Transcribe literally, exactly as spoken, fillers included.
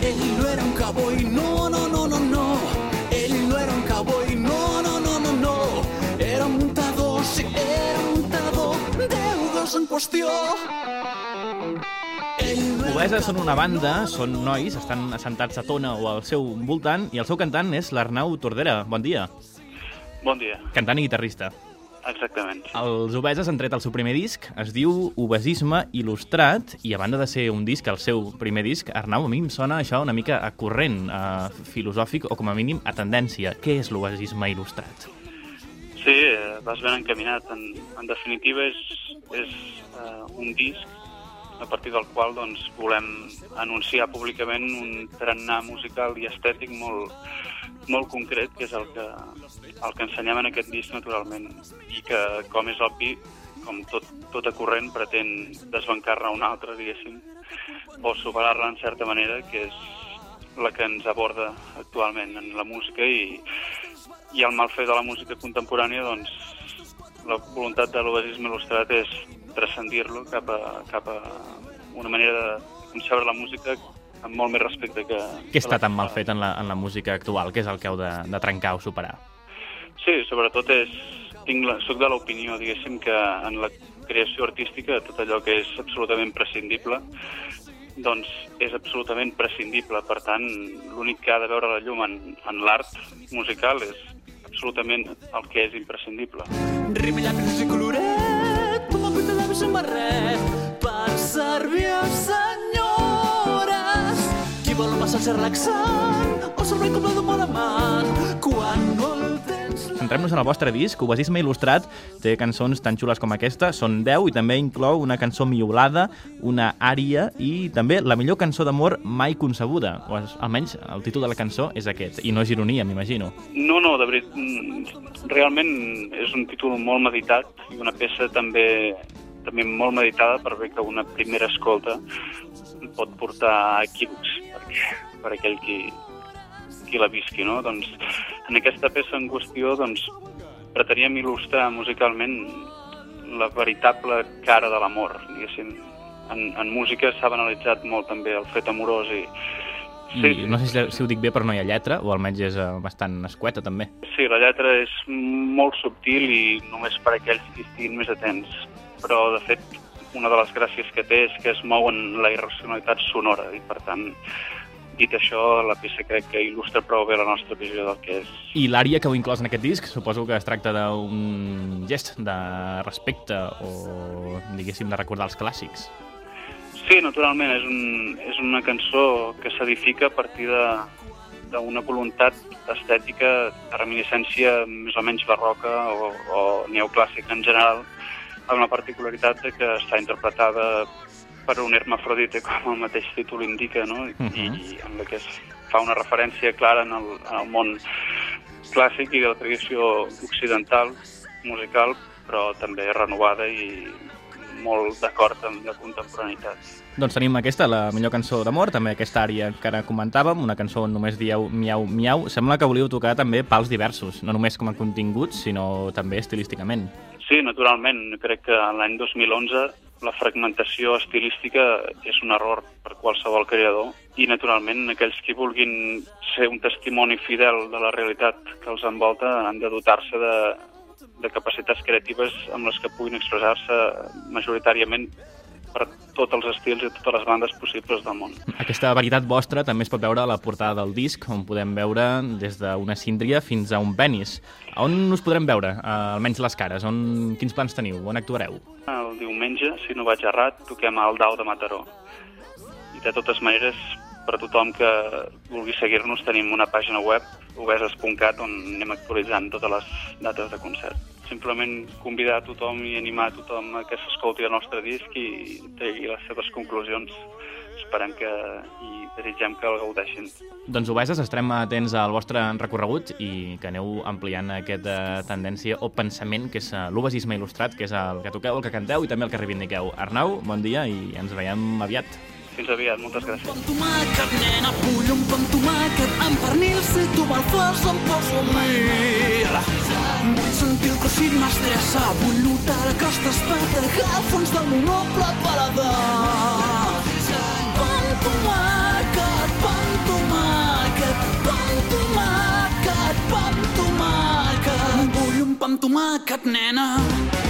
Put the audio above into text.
Ell no era un cowboy, no, no, no, no, no. Ell no era un cowboy, no, no, no, no, no. Era un muntador, sí, era un muntador, Déu en qüestió. Obeses són una banda, són nois, estan assentats a Tona o al seu voltant, i el seu cantant és l'Arnau Tordera. Bon dia. Bon dia. Cantant i guitarrista. Exactament. Els Obeses han tret el seu primer disc, es diu Obesisme Il·lustrat, i a banda de ser un disc, el seu primer disc, Arnau, a mi em sona això una mica a corrent, a filosòfic o com a mínim a tendència. Què és l'obesisme il·lustrat? Sí, vas ben encaminat. En, en definitiva és, és uh, un disc a partir del qual doncs, volem anunciar públicament un tarannà musical i estètic molt, molt concret, que és el que, el que ensenyem en aquest disc, naturalment, i que, com és obvi, com tot, tota corrent, pretén desbancar-ne una altra, diguéssim, o superar-la en certa manera, que és la que ens aborda actualment en la música, i, i el mal fer de la música contemporània, doncs, la voluntat de l'obesisme il·lustrat és transcendir-lo cap a, cap a una manera de concebre la música amb molt més respecte que... Què està tan mal fet en la, en la música actual? Què és el que heu de, de trencar o superar? Sí, sobretot és... Tinc la, soc de l'opinió, diguéssim, que en la creació artística tot allò que és absolutament prescindible doncs és absolutament prescindible. Per tant, l'únic que ha de veure la llum en, en l'art musical és absolutament el que és imprescindible. Rimella, pres i coloret, com a cuita d'avis en barret, per servir a senyores. Qui vol un massatge relaxant, o servei com la d'un bon amant, quan no el tens... Centrem-nos en el vostre disc. Obesisme Il·lustrat té cançons tan xules com aquesta, són deu, i també inclou una cançó miolada, una ària i també la millor cançó d'amor mai concebuda. O almenys el títol de la cançó és aquest, i no és ironia, m'imagino. No, no, de veritat, realment és un títol molt meditat i una peça també, també molt meditada, per bé que una primera escolta pot portar a equívocs perquè, per aquell qui, qui la visqui, no? Doncs en aquesta peça en qüestió doncs, preteníem il·lustrar musicalment la veritable cara de l'amor, diguéssim. En, en música s'ha banalitzat molt també el fet amorós i... Sí, I no sé si, si ho dic bé, però no hi ha lletra, o almenys és uh, bastant escueta, també. Sí, la lletra és molt subtil i només per aquells que estiguin més atents. Però, de fet, una de les gràcies que té és que es mou en la irracionalitat sonora i, per tant, dit això, la peça crec que il·lustra prou bé la nostra visió del que és. I l'ària que heu inclòs en aquest disc, suposo que es tracta d'un gest de respecte o, diguéssim, de recordar els clàssics. Sí, naturalment, és, un, és una cançó que s'edifica a partir d'una voluntat estètica de reminiscència més o menys barroca o, o neoclàssica en general, amb la particularitat de que està interpretada per un hermafrodite, com el mateix títol indica, no? Uh-huh. I, i en la que es fa una referència clara en el, en el món clàssic i de la tradició occidental musical, però també renovada i molt d'acord amb la contemporaneitat. Doncs tenim aquesta, la millor cançó d'amor, també aquesta ària que ara comentàvem, una cançó on només dieu miau, miau. Sembla que volíeu tocar també pals diversos, no només com a continguts, sinó també estilísticament. Sí, naturalment. Crec que l'any dos mil onze la fragmentació estilística és un error per qualsevol creador i, naturalment, aquells que vulguin ser un testimoni fidel de la realitat que els envolta han de dotar-se de, de capacitats creatives amb les que puguin expressar-se majoritàriament per tots els estils i totes les bandes possibles del món. Aquesta varietat vostra també es pot veure a la portada del disc, on podem veure des d'una síndria fins a un penis. On us podrem veure, almenys les cares? On, quins plans teniu? On actuareu? El diumenge, si no vaig errat, toquem al Dau de Mataró. I de totes maneres, per a tothom que vulgui seguir-nos, tenim una pàgina web, obeses punt cat, on anem actualitzant totes les dates de concert. Simplement convidar a tothom i animar a tothom a que s'escolti el nostre disc i tregui les seves conclusions. Esperem que i desitgem que el gaudeixin. Doncs Obeses, estarem atents al vostre recorregut i que aneu ampliant aquesta tendència o pensament que és l'obesisme il·lustrat, que és el que toqueu, el que canteu i també el que reivindiqueu. Arnau, bon dia i ens veiem aviat. Fins aviat, moltes gràcies. Pan tomàquet, nena, vull un pan tomàquet amb pernil, si tu me'l fas em poso mil. Vull sentir el cossit m'estressa, vull notar que estàs patega al fons del monople paladar. Pan tomàquet, pan amb tomàquet, nena.